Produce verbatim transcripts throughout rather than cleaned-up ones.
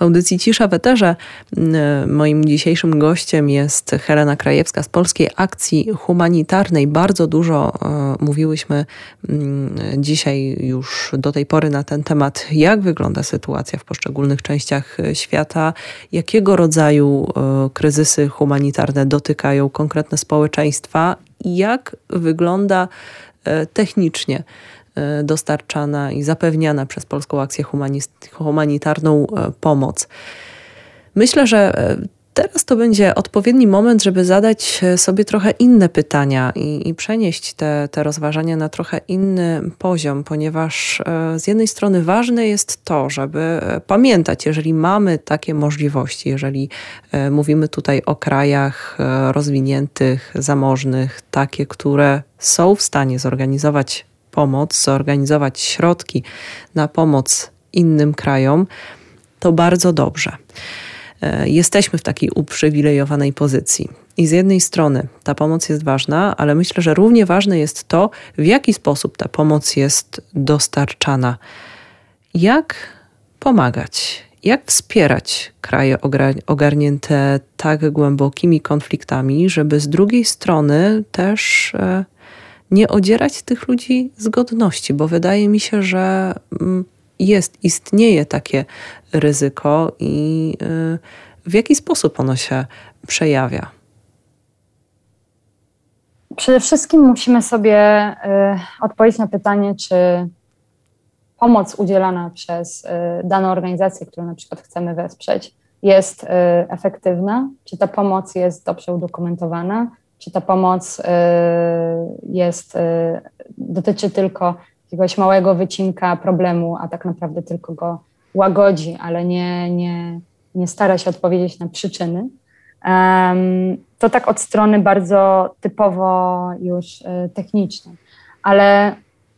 W audycji Cisza w Eterze moim dzisiejszym gościem jest Helena Krajewska z Polskiej Akcji Humanitarnej. Bardzo dużo mówiłyśmy dzisiaj już do tej pory na ten temat, jak wygląda sytuacja w poszczególnych częściach świata, jakiego rodzaju kryzysy humanitarne dotykają konkretne społeczeństwa i jak wygląda technicznie dostarczana i zapewniana przez Polską Akcję Humanitarną pomoc. Myślę, że teraz to będzie odpowiedni moment, żeby zadać sobie trochę inne pytania i, i przenieść te, te rozważania na trochę inny poziom, ponieważ z jednej strony ważne jest to, żeby pamiętać, jeżeli mamy takie możliwości, jeżeli mówimy tutaj o krajach rozwiniętych, zamożnych, takie, które są w stanie zorganizować pomoc, zorganizować środki na pomoc innym krajom, to bardzo dobrze. Jesteśmy w takiej uprzywilejowanej pozycji. I z jednej strony ta pomoc jest ważna, ale myślę, że równie ważne jest to, w jaki sposób ta pomoc jest dostarczana. Jak pomagać? Jak wspierać kraje ogarnięte tak głębokimi konfliktami, żeby z drugiej strony też nie odzierać tych ludzi z godności, bo wydaje mi się, że jest, istnieje takie ryzyko i w jaki sposób ono się przejawia? Przede wszystkim musimy sobie y, odpowiedzieć na pytanie, czy pomoc udzielana przez y, daną organizację, którą na przykład chcemy wesprzeć, jest y, efektywna, czy ta pomoc jest dobrze udokumentowana, czy ta pomoc y, jest, y, dotyczy tylko jakiegoś małego wycinka problemu, a tak naprawdę tylko go łagodzi, ale nie, nie, nie stara się odpowiedzieć na przyczyny. Um, to tak od strony bardzo typowo już y, technicznej. Ale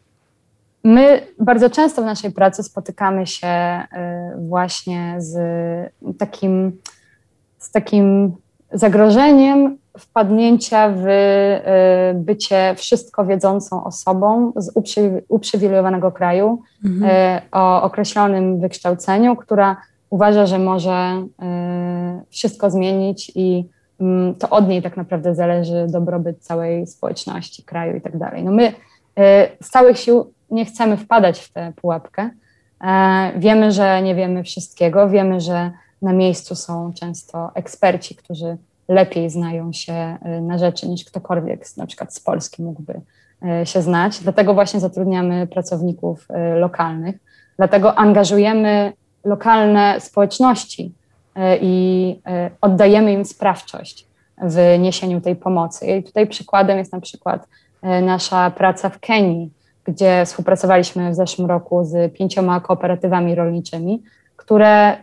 my bardzo często w naszej pracy spotykamy się y, właśnie z takim, z takim zagrożeniem wpadnięcia w y, bycie wszystko wiedzącą osobą z uprzy, uprzywilejowanego kraju mhm. y, o określonym wykształceniu, która uważa, że może y, wszystko zmienić i y, to od niej tak naprawdę zależy dobrobyt całej społeczności, kraju i tak dalej. No my y, z całych sił nie chcemy wpadać w tę pułapkę. Y, wiemy, że nie wiemy wszystkiego, wiemy, że na miejscu są często eksperci, którzy lepiej znają się na rzeczy niż ktokolwiek, na przykład z Polski mógłby się znać. Dlatego właśnie zatrudniamy pracowników lokalnych, dlatego angażujemy lokalne społeczności i oddajemy im sprawczość w niesieniu tej pomocy. I tutaj przykładem jest na przykład nasza praca w Kenii, gdzie współpracowaliśmy w zeszłym roku z pięcioma kooperatywami rolniczymi, które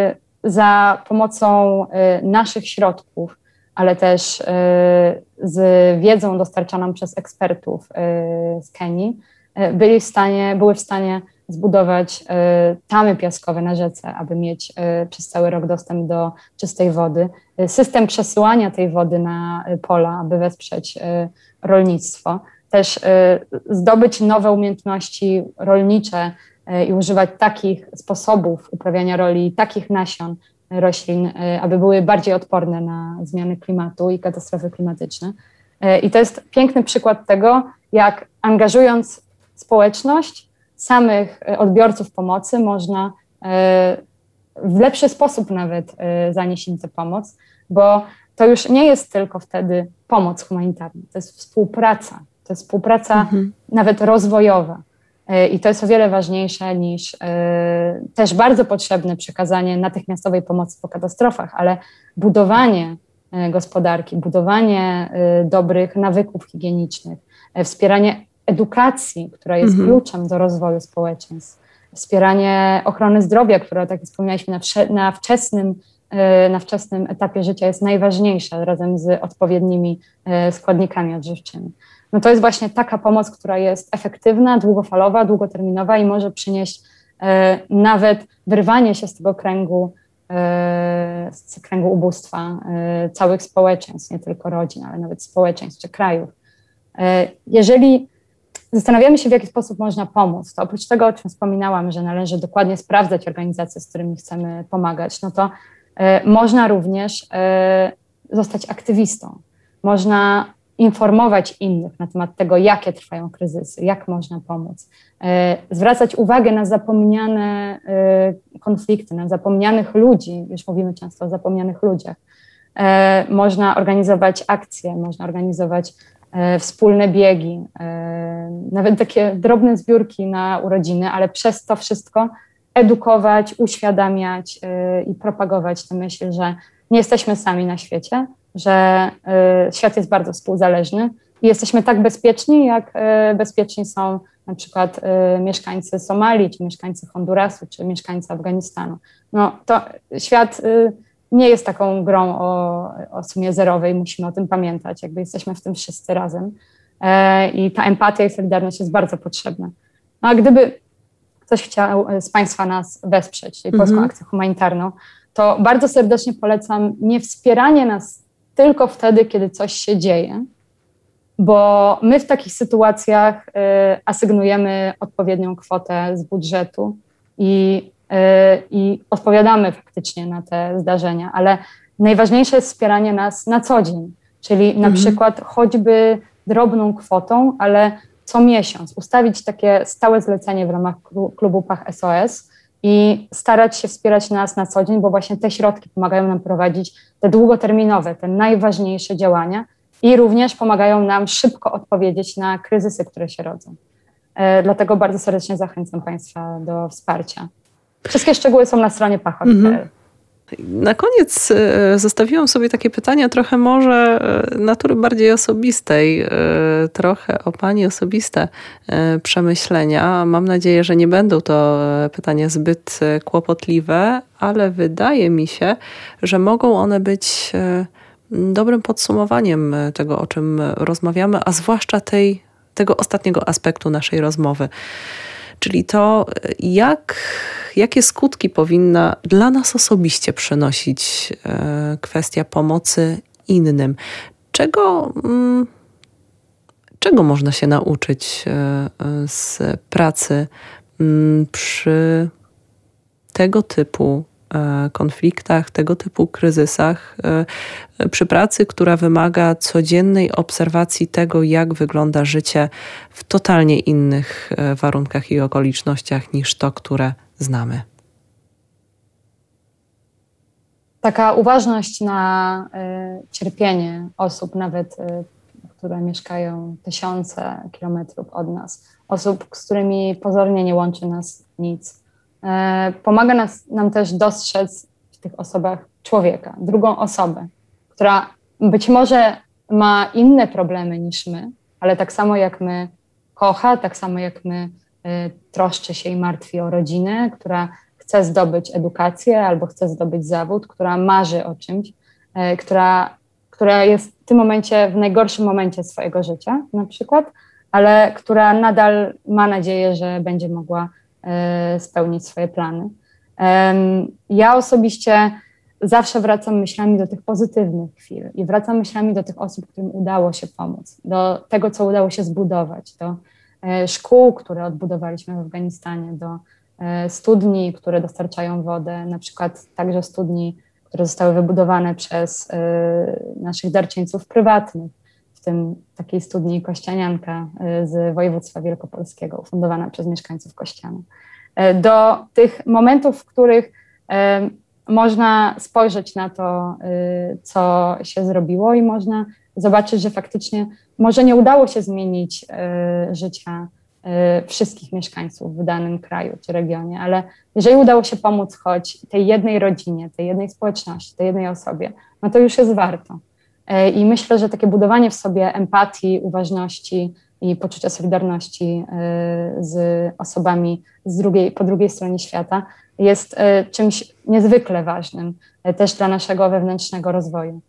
za pomocą naszych środków, ale też z wiedzą dostarczaną przez ekspertów z Kenii, byli w stanie, były w stanie zbudować tamy piaskowe na rzece, aby mieć przez cały rok dostęp do czystej wody, system przesyłania tej wody na pola, aby wesprzeć rolnictwo, też zdobyć nowe umiejętności rolnicze i używać takich sposobów uprawiania roli, takich nasion roślin, aby były bardziej odporne na zmiany klimatu i katastrofy klimatyczne. I to jest piękny przykład tego, jak angażując społeczność, samych odbiorców pomocy, można w lepszy sposób nawet zanieść im tę pomoc, bo to już nie jest tylko wtedy pomoc humanitarna, to jest współpraca, to jest współpraca mhm. nawet rozwojowa. I to jest o wiele ważniejsze niż y, też bardzo potrzebne przekazanie natychmiastowej pomocy po katastrofach, ale budowanie y, gospodarki, budowanie y, dobrych nawyków higienicznych, y, wspieranie edukacji, która jest mhm. kluczem do rozwoju społeczeństw, wspieranie ochrony zdrowia, która, tak jak wspomnialiśmy, na, wsze- na, wczesnym, y, na wczesnym etapie życia jest najważniejsza razem z odpowiednimi y, składnikami odżywczymi. No to jest właśnie taka pomoc, która jest efektywna, długofalowa, długoterminowa i może przynieść e, nawet wyrwanie się z tego kręgu, e, z kręgu ubóstwa e, całych społeczeństw, nie tylko rodzin, ale nawet społeczeństw czy krajów. E, jeżeli zastanawiamy się, w jaki sposób można pomóc. To oprócz tego, o czym wspominałam, że należy dokładnie sprawdzać organizacje, z którymi chcemy pomagać, no to y, można również y, zostać aktywistą. Można informować innych na temat tego, jakie trwają kryzysy, jak można pomóc. Y, zwracać uwagę na zapomniane y, konflikty, na zapomnianych ludzi, już mówimy często o zapomnianych ludziach. Y, można organizować akcje, można organizować wspólne biegi, nawet takie drobne zbiórki na urodziny, ale przez to wszystko edukować, uświadamiać i propagować tę myśl, że nie jesteśmy sami na świecie, że świat jest bardzo współzależny i jesteśmy tak bezpieczni, jak bezpieczni są na przykład mieszkańcy Somalii, czy mieszkańcy Hondurasu, czy mieszkańcy Afganistanu. No to świat nie jest taką grą o, o sumie zerowej, musimy o tym pamiętać, jakby jesteśmy w tym wszyscy razem e, i ta empatia i solidarność jest bardzo potrzebna. No a gdyby ktoś chciał z Państwa nas wesprzeć, czyli Polską mm-hmm. Akcję Humanitarną, to bardzo serdecznie polecam nie wspieranie nas tylko wtedy, kiedy coś się dzieje, bo my w takich sytuacjach y, asygnujemy odpowiednią kwotę z budżetu i i odpowiadamy faktycznie na te zdarzenia, ale najważniejsze jest wspieranie nas na co dzień, czyli na mhm. przykład choćby drobną kwotą, ale co miesiąc ustawić takie stałe zlecenie w ramach klubu Pach S O S i starać się wspierać nas na co dzień, bo właśnie te środki pomagają nam prowadzić te długoterminowe, te najważniejsze działania i również pomagają nam szybko odpowiedzieć na kryzysy, które się rodzą. Dlatego bardzo serdecznie zachęcam Państwa do wsparcia. Wszystkie szczegóły są na stronie pachot kropka p l. Na koniec zostawiłam sobie takie pytania trochę może natury bardziej osobistej, trochę o Pani osobiste przemyślenia. Mam nadzieję, że nie będą to pytania zbyt kłopotliwe, ale wydaje mi się, że mogą one być dobrym podsumowaniem tego, o czym rozmawiamy, a zwłaszcza tej, tego ostatniego aspektu naszej rozmowy. Czyli to, jak, jakie skutki powinna dla nas osobiście przynosić e, kwestia pomocy innym. Czego, m, czego można się nauczyć e, z pracy m, przy tego typu e, konfliktach, tego typu kryzysach, e, przy pracy, która wymaga codziennej obserwacji tego, jak wygląda życie w totalnie innych warunkach i okolicznościach niż to, które znamy. Taka uważność na y, cierpienie osób, nawet y, które mieszkają tysiące kilometrów od nas, osób, z którymi pozornie nie łączy nas nic, y, pomaga nas, nam też dostrzec w tych osobach człowieka, drugą osobę, która być może ma inne problemy niż my, ale tak samo jak my kocha, tak samo jak my y, troszczy się i martwi o rodzinę, która chce zdobyć edukację albo chce zdobyć zawód, która marzy o czymś, y, która, która jest w tym momencie, w najgorszym momencie swojego życia na przykład, ale która nadal ma nadzieję, że będzie mogła y, spełnić swoje plany. Y, ja osobiście zawsze wracam myślami do tych pozytywnych chwil i wracam myślami do tych osób, którym udało się pomóc, do tego, co udało się zbudować, do e, szkół, które odbudowaliśmy w Afganistanie, do e, studni, które dostarczają wodę, na przykład także studni, które zostały wybudowane przez e, naszych darczyńców prywatnych, w tym takiej studni Kościanianka e, z województwa wielkopolskiego, ufundowana przez mieszkańców Kościana. E, do tych momentów, w których e, można spojrzeć na to, co się zrobiło i można zobaczyć, że faktycznie może nie udało się zmienić życia wszystkich mieszkańców w danym kraju czy regionie, ale jeżeli udało się pomóc choć tej jednej rodzinie, tej jednej społeczności, tej jednej osobie, no to już jest warto. I myślę, że takie budowanie w sobie empatii, uważności i poczucia solidarności z osobami z drugiej, po drugiej stronie świata jest czymś niezwykle ważnym też dla naszego wewnętrznego rozwoju.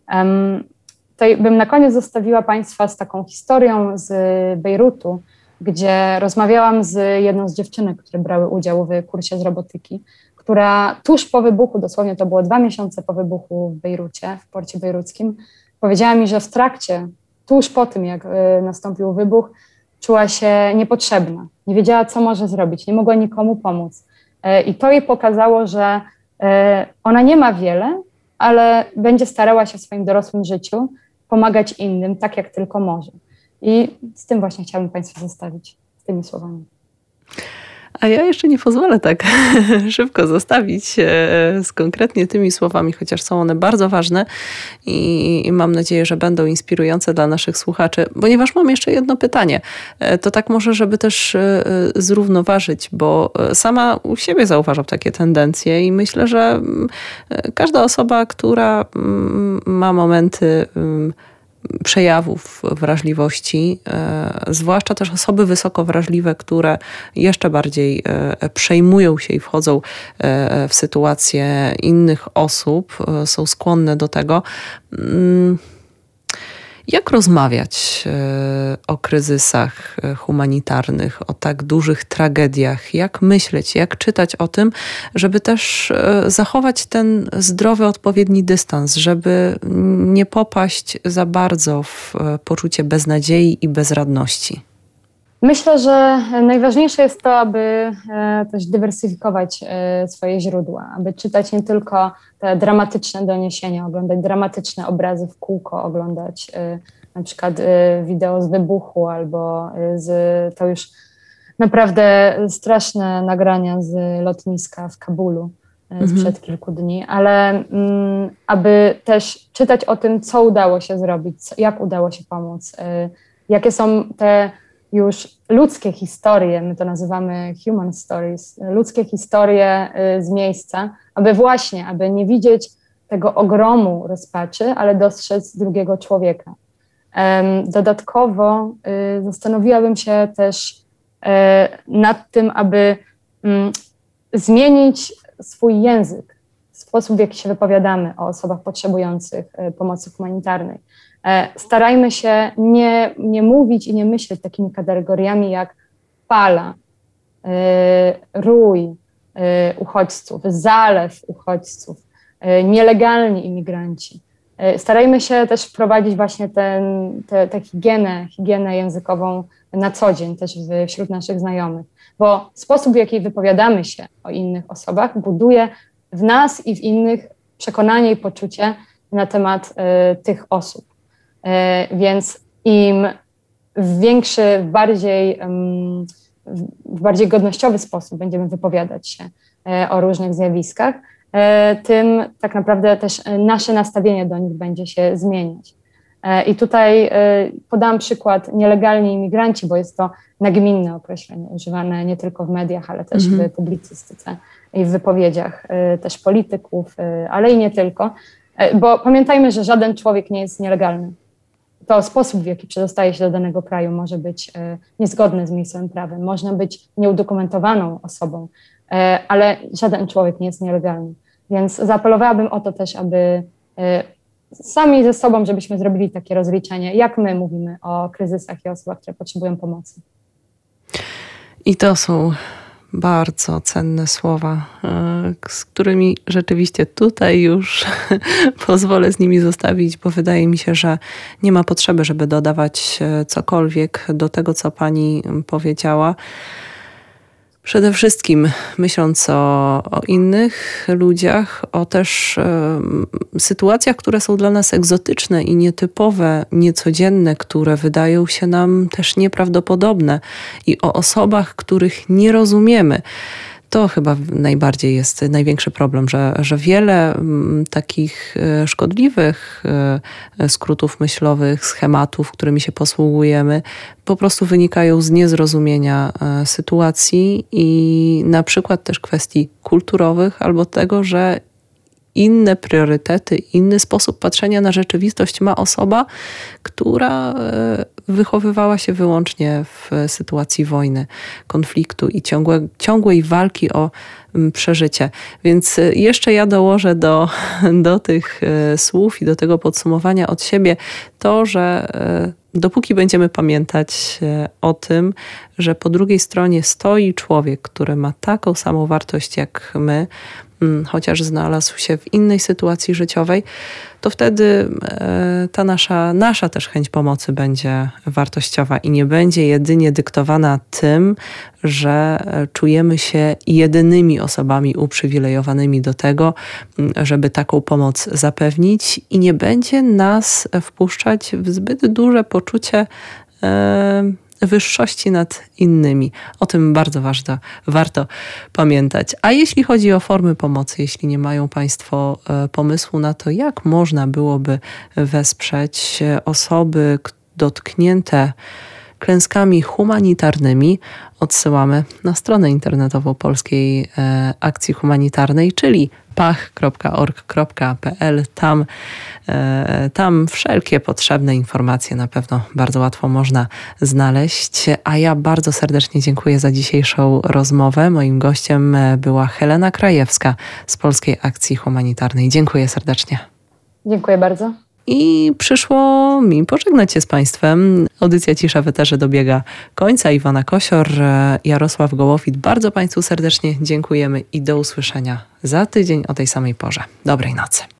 Tutaj bym na koniec zostawiła Państwa z taką historią z Bejrutu, gdzie rozmawiałam z jedną z dziewczynek, które brały udział w kursie z robotyki, która tuż po wybuchu, dosłownie to było dwa miesiące po wybuchu w Bejrucie, w porcie bejruckim, powiedziała mi, że w trakcie, tuż po tym, jak nastąpił wybuch, czuła się niepotrzebna, nie wiedziała, co może zrobić, nie mogła nikomu pomóc. I to jej pokazało, że ona nie ma wiele, ale będzie starała się w swoim dorosłym życiu pomagać innym tak, jak tylko może. I z tym właśnie chciałabym Państwa zostawić, z tymi słowami. A ja jeszcze nie pozwolę tak szybko zostawić z konkretnie tymi słowami, chociaż są one bardzo ważne i mam nadzieję, że będą inspirujące dla naszych słuchaczy, ponieważ mam jeszcze jedno pytanie. To tak może, żeby też zrównoważyć, bo sama u siebie zauważam takie tendencje i myślę, że każda osoba, która ma momenty przejawów wrażliwości, zwłaszcza też osoby wysoko wrażliwe, które jeszcze bardziej przejmują się i wchodzą w sytuacje innych osób, są skłonne do tego. Jak rozmawiać o kryzysach humanitarnych, o tak dużych tragediach? Jak myśleć, jak czytać o tym, żeby też zachować ten zdrowy, odpowiedni dystans, żeby nie popaść za bardzo w poczucie beznadziei i bezradności? Myślę, że najważniejsze jest to, aby też dywersyfikować swoje źródła, aby czytać nie tylko te dramatyczne doniesienia, oglądać dramatyczne obrazy w kółko, oglądać na przykład wideo z wybuchu albo z to już naprawdę straszne nagrania z lotniska w Kabulu mhm. sprzed kilku dni, ale aby też czytać o tym, co udało się zrobić, jak udało się pomóc, jakie są te już ludzkie historie, my to nazywamy human stories, ludzkie historie z miejsca, aby właśnie, aby nie widzieć tego ogromu rozpaczy, ale dostrzec drugiego człowieka. Dodatkowo zastanowiłabym się też nad tym, aby zmienić swój język, sposób, w jaki się wypowiadamy o osobach potrzebujących pomocy humanitarnej. Starajmy się nie, nie mówić i nie myśleć takimi kategoriami jak fala, rój uchodźców, zalew uchodźców, nielegalni imigranci. Starajmy się też wprowadzić właśnie tę higienę, higienę językową na co dzień też wśród naszych znajomych, bo sposób, w jaki wypowiadamy się o innych osobach, buduje w nas i w innych przekonanie i poczucie na temat tych osób. Więc im w większy, w bardziej, w bardziej godnościowy sposób będziemy wypowiadać się o różnych zjawiskach, tym tak naprawdę też nasze nastawienie do nich będzie się zmieniać. I tutaj podam przykład nielegalni imigranci, bo jest to nagminne określenie używane nie tylko w mediach, ale też mhm. w publicystyce i w wypowiedziach też polityków, ale i nie tylko. Bo pamiętajmy, że żaden człowiek nie jest nielegalny. To sposób, w jaki przedostaje się do danego kraju, może być niezgodny z miejscowym prawem. Można być nieudokumentowaną osobą, ale żaden człowiek nie jest nielegalny. Więc zaapelowałabym o to też, aby sami ze sobą, żebyśmy zrobili takie rozliczenie, jak my mówimy o kryzysach i osobach, które potrzebują pomocy. I to są bardzo cenne słowa, z którymi rzeczywiście tutaj już pozwolę z nimi zostawić, bo wydaje mi się, że nie ma potrzeby, żeby dodawać cokolwiek do tego, co pani powiedziała. Przede wszystkim myśląc o, o innych ludziach, o też y, sytuacjach, które są dla nas egzotyczne i nietypowe, niecodzienne, które wydają się nam też nieprawdopodobne i o osobach, których nie rozumiemy. To chyba najbardziej jest największy problem, że, że wiele m, takich szkodliwych y, skrótów myślowych, schematów, którymi się posługujemy, po prostu wynikają z niezrozumienia y, sytuacji i na przykład też kwestii kulturowych albo tego, że inne priorytety, inny sposób patrzenia na rzeczywistość ma osoba, która wychowywała się wyłącznie w sytuacji wojny, konfliktu i ciągłe, ciągłej walki o przeżycie. Więc jeszcze ja dołożę do, do tych słów i do tego podsumowania od siebie to, że dopóki będziemy pamiętać o tym, że po drugiej stronie stoi człowiek, który ma taką samą wartość jak my, chociaż znalazł się w innej sytuacji życiowej, to wtedy ta nasza, nasza też chęć pomocy będzie wartościowa i nie będzie jedynie dyktowana tym, że czujemy się jedynymi osobami uprzywilejowanymi do tego, żeby taką pomoc zapewnić i nie będzie nas wpuszczać w zbyt duże poczucie wyższości nad innymi. O tym bardzo ważne, warto pamiętać. A jeśli chodzi o formy pomocy, jeśli nie mają Państwo pomysłu na to, jak można byłoby wesprzeć osoby dotknięte klęskami humanitarnymi, odsyłamy na stronę internetową Polskiej Akcji Humanitarnej, czyli pach kropka org kropka p l. Tam, tam wszelkie potrzebne informacje na pewno bardzo łatwo można znaleźć. A ja bardzo serdecznie dziękuję za dzisiejszą rozmowę. Moim gościem była Helena Krajewska z Polskiej Akcji Humanitarnej. Dziękuję serdecznie. Dziękuję bardzo. I przyszło mi pożegnać się z Państwem. Audycja Cisza w Eterze dobiega końca. Iwona Kosior, Jarosław Gołowit. Bardzo Państwu serdecznie dziękujemy i do usłyszenia za tydzień o tej samej porze. Dobrej nocy.